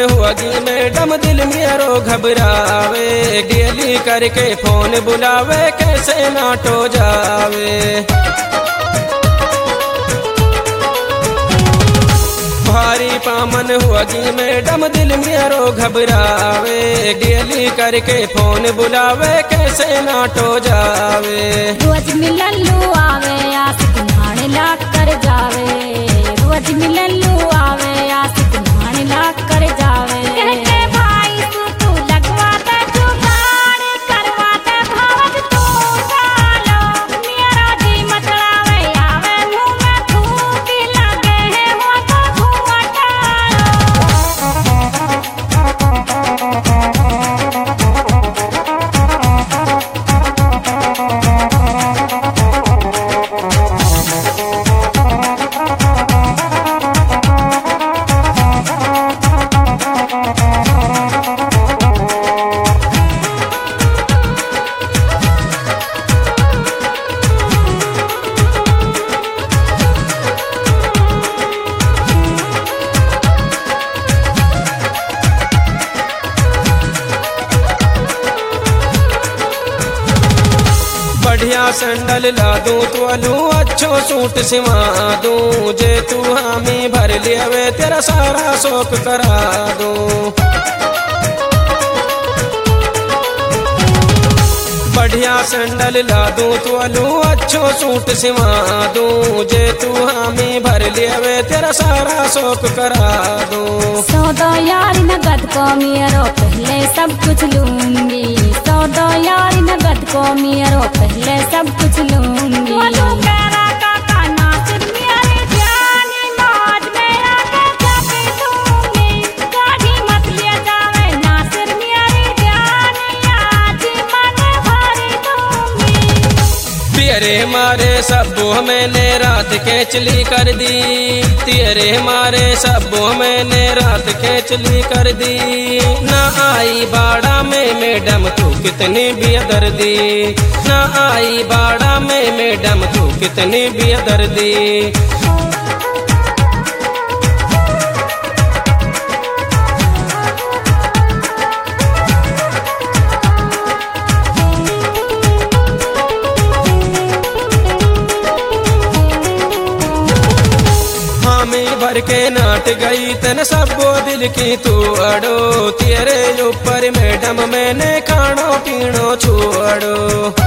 हुआगी madam दिल मेरो घबरावे, गेली करके फोन बुलावे कैसे नाटो जावे। भारी पामन हुआगी मैडम दिल मेरो घबरावे, गेली करके फोन बुलावे कैसे नाटो जावे। रोज मिलन लू आवे आशिक नहाने लाग कर जावे, रोज मिलन लू आवे आशिक नहाने लाग कर जावे। कहते भाई तू लगवा दे जुगाड़ करवा दे भावत तू डालो, मेरा जी मतलावे आवे मुँह में थूक लगे है वो तो धुआं बढ़िया सैंडल ला दूं तो अच्छो सूट सिवा दूं, जे तू हामी भर लियावे तेरा सारा शौक करा दूं। बढ़िया सैंडल ला दूं तो अच्छो सूट सिवा दूं, जे तू हामी भर लियावे तेरा सारा शौक करा दूं। सौदा यार नगद को मेरो पहले सब कुछ लूंगी, सौदा यार नगद को मेरो पहले सब कुछ लूंगी। तेरे मारे सबो मैंने रात खेचली कर दी, तेरे मारे सबो मैंने रात खेचली कर दी। ना आई बाड़ा में मैडम तू कितनी बेदर्दी, ना आई बाड़ा में मैडम तू कितनी बेदर्दी। भर के नाट गई तन सबो दिल की तू अड़ो, तेरे ऊपर मैडम मैंने खानो पीनो छोड़ो।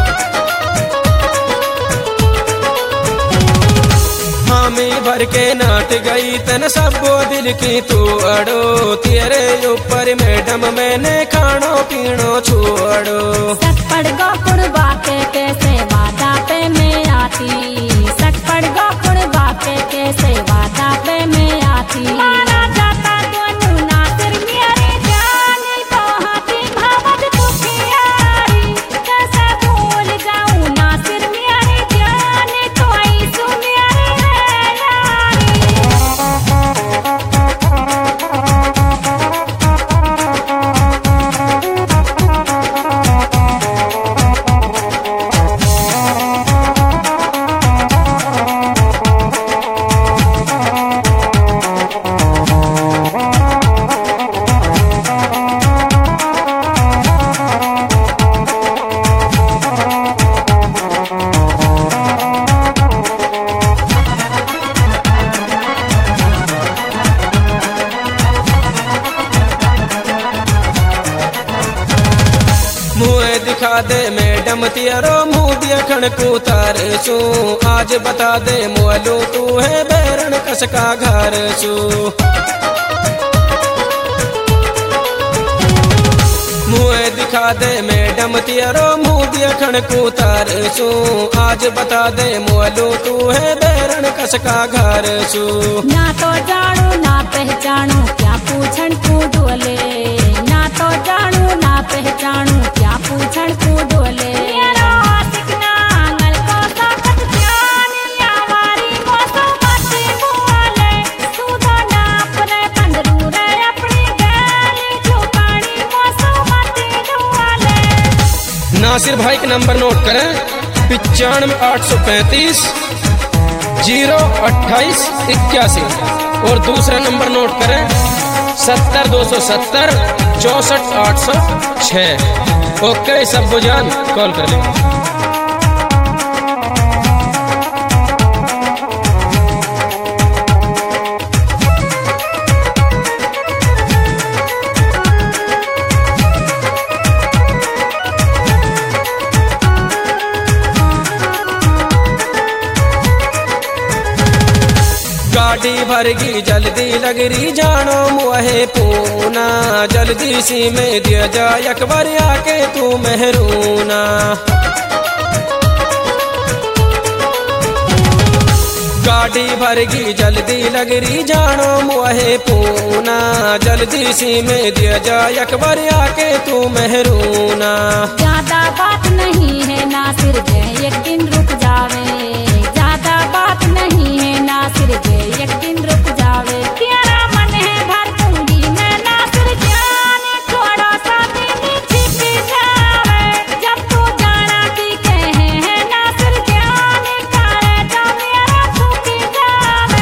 हामी भर के नाट गई तन सबो दिल की तू अड़ो, तेरे ऊपर मैडम मैंने खानो पीनो छोड़ो। सकपड़ गो कुड़बा के कैसे वादा पे मैं आती, सकपड़ गो कुड़बा के कैसे वादा पे मैं आती। माना जाता दोनों नासिर मेरी जान तो हाथी भावत तू प्यारी, कैसे भूल जाऊं नासिर मेरी जान तो ऐसू मेरी है यारी। दिखा दे मैडम तेरो मुँह देखण को तार सू, आज बता दे मोलू तू है बैरन कसका घर सू। मुँह दिखा दे मैडम तेरो मुँह देखण को तार सू, आज बता दे मोलू तू है बैरन कसका घर सू। ना तो जानू ना पहचानू क्या पूछन तू डोले, ना तो जानू ना पहचानू क्या पूछन तू डोले। नासिर भाई का नंबर नोट करें 95,835 02881 और दूसरा नंबर नोट करें 70 270 64 806। ओके सब्बू जान कॉल कर ले। गाड़ी भरगी जल्दी लगरी जानो मुहे पूना, जल्दी सी में दिया जा अकबर आके तू मेहरूना। गाड़ी भरगी जल्दी लगरी जानो मुहे पूना, जल्दी सी में दिया जा अकबर आके तू मेहरूना। ज्यादा बात नहीं है नासिर जे एक दिन रुक जावे, ज्यादा बात नहीं है नासिर जे एक दिन रुक जावे। तेरा मन है भर दूंगी मैं नासिर जान, थोड़ा सा दिन छिप जावे। जब तू जाना की कहे है नासिर जान, करे जो मेरा छुप जावे।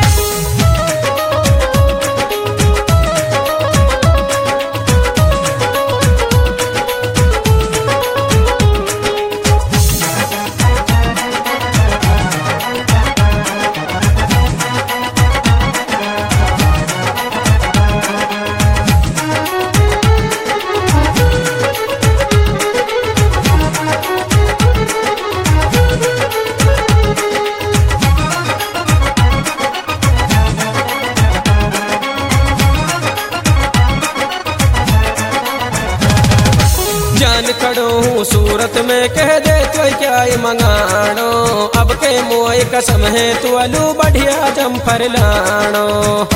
जान खड़ो हूँ सूरत में कह दे तो क्या मंगाणो, अब के मोए कसम है तू अलू बढ़िया जमफर लाणो।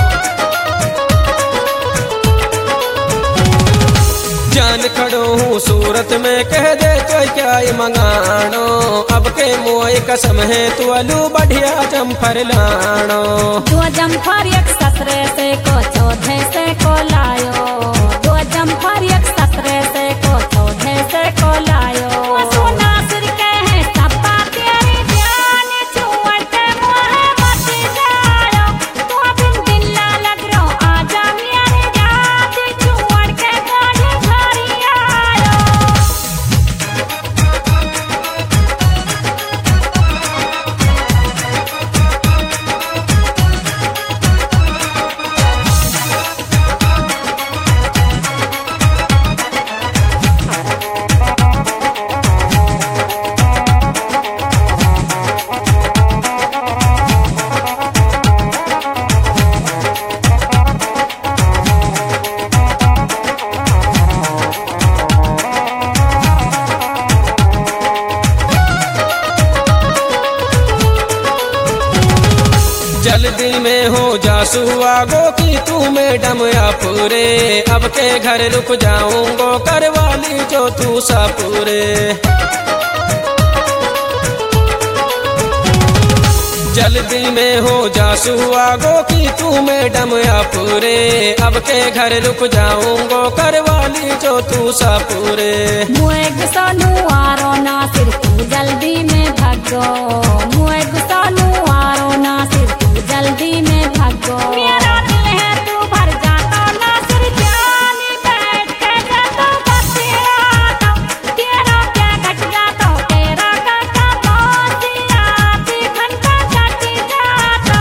जान खड़ो हूँ सूरत में कह दे तो क्या मंगाणो, अब के मोए कसम है तू अलू बढ़िया जमफर लाणो। दो जमफर एक ससरे से को चौथे से को लायो, दो जमफर एक ससरे से को चौथे से को लायो। सोना सिर के है सब तेरी जान, छुअते मोहे मत जायो। तू बिन दिल्ला लग रो आजा मेरे याद, छुअड़ के गाड़ी भरी आयो। जल्दी में हो जासू आगो की तू मैडम या पूरे, अब के घर रुक जाऊंगो करवाली जो तू सापूरे। जल्दी में हो जासू आगो की तू मैडम या पूरे, अब के घर रुक जाऊंगो करवाली जो तू सापूरे। मुए गुस्सानु आरो नासिर तू जल्दी में भागो, मुए गुस्सानु आरो नासिर तू जल्दी में भागो। मेरा दिल है तू भर जाता नासिर जान, बैठ के जाता बतियाता। तेरा क्या घट जाता, तेरा काका मोतियाती घंटा कट जाता।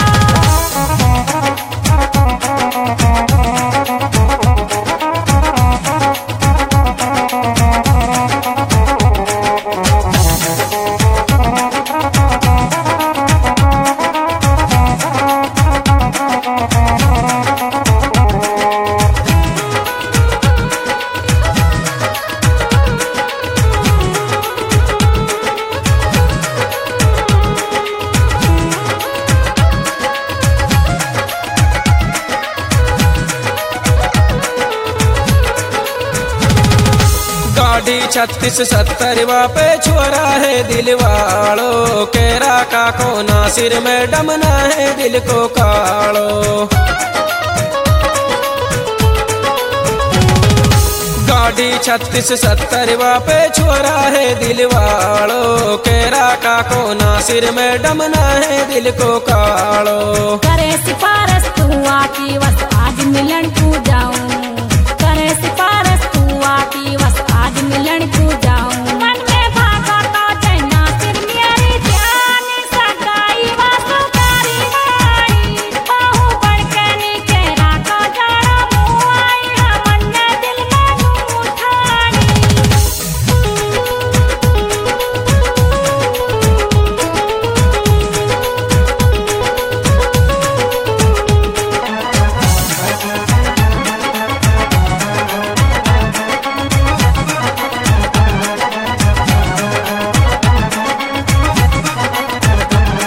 गाड़ी 36 70 पे छोरा है दिलवाड़ो, केरा का को नासिर मैडम ना है दिल को काड़ो। गाड़ी 36 70 पे छोरा है दिलवाड़ो, केरा का को नासिर मैडम ना है दिल को काड़ो। करे सिफारिश तू आकी बस आज मिलन